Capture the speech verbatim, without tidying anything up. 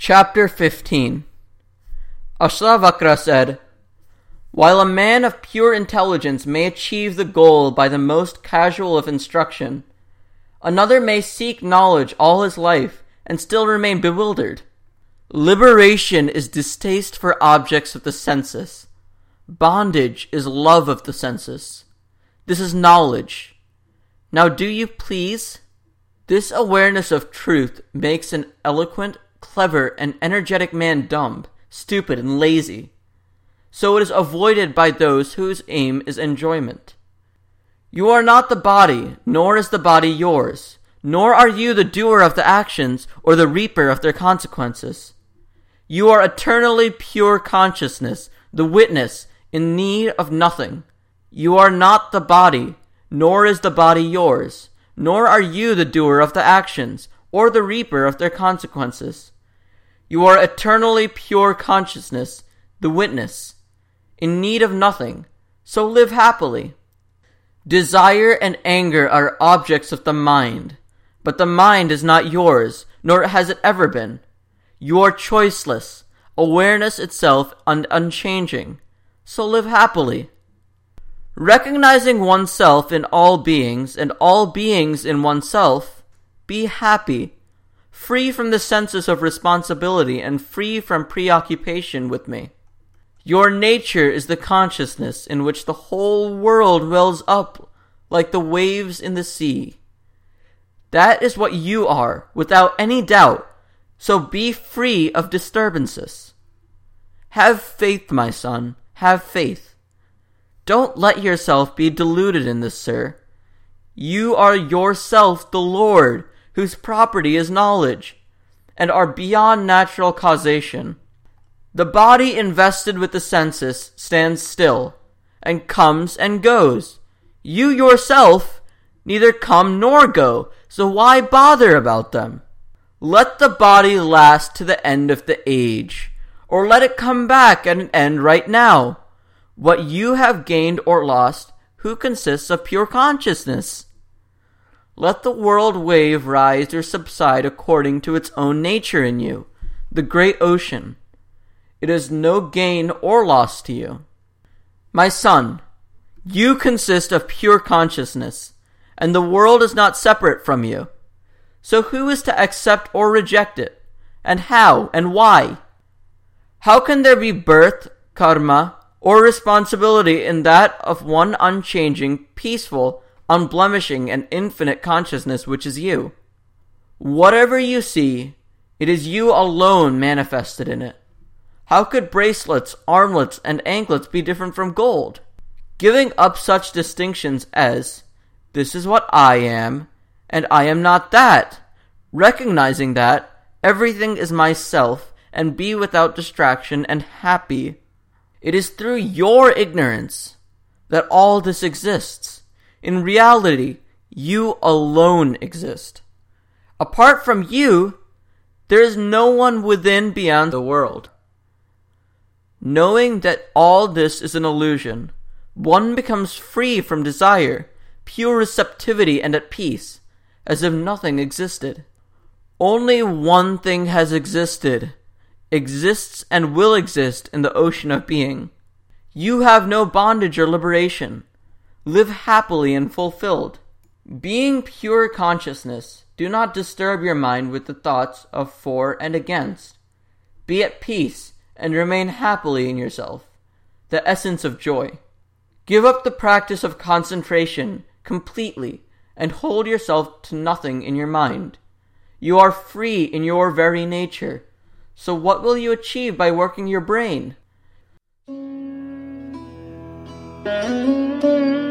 Chapter fifteen. Ashtavakra said, "While a man of pure intelligence may achieve the goal by the most casual of instruction, another may seek knowledge all his life and still remain bewildered. Liberation is distaste for objects of the senses. Bondage is love of the senses. This is knowledge. Now do you please?" This awareness of truth makes an eloquent, clever, and energetic man dumb, stupid, and lazy. So it is avoided by those whose aim is enjoyment. You are not the body, nor is the body yours, nor are you the doer of the actions or the reaper of their consequences. You are eternally pure consciousness, the witness, in need of nothing. You are not the body, nor is the body yours, nor are you the doer of the actions or the reaper of their consequences. You are eternally pure consciousness, the witness, in need of nothing, so live happily. Desire and anger are objects of the mind, but the mind is not yours, nor has it ever been. You are choiceless, awareness itself un- unchanging, so live happily. Recognizing oneself in all beings and all beings in oneself, be happy, free from the senses of responsibility and free from preoccupation with me. Your nature is the consciousness in which the whole world wells up like the waves in the sea. That is what you are, without any doubt, so be free of disturbances. Have faith, my son, have faith. Don't let yourself be deluded in this, sir. You are yourself the Lord, whose property is knowledge, and are beyond natural causation. The body invested with the senses stands still, and comes and goes. You yourself neither come nor go, so why bother about them? Let the body last to the end of the age, or let it come back at an end right now. What you have gained or lost, who consists of pure consciousness? Let the world wave rise or subside according to its own nature in you, the great ocean. It is no gain or loss to you. My son, you consist of pure consciousness, and the world is not separate from you. So who is to accept or reject it? And how and why? How can there be birth, karma, or responsibility in that of one unchanging, peaceful, unblemishing, and infinite consciousness which is you? Whatever you see, it is you alone manifested in it. How could bracelets, armlets, and anklets be different from gold? Giving up such distinctions as, this is what I am, and I am not that, recognizing that everything is myself, and be without distraction and happy. It is through your ignorance that all this exists. In reality, you alone exist. Apart from you, there is no one within beyond the world. Knowing that all this is an illusion, one becomes free from desire, pure receptivity, and at peace, as if nothing existed. Only one thing has existed, exists and will exist in the ocean of being. You have no bondage or liberation. Live happily and fulfilled. Being pure consciousness, do not disturb your mind with the thoughts of for and against. Be at peace and remain happily in yourself, the essence of joy. Give up the practice of concentration completely and hold yourself to nothing in your mind. You are free in your very nature. So what will you achieve by working your brain?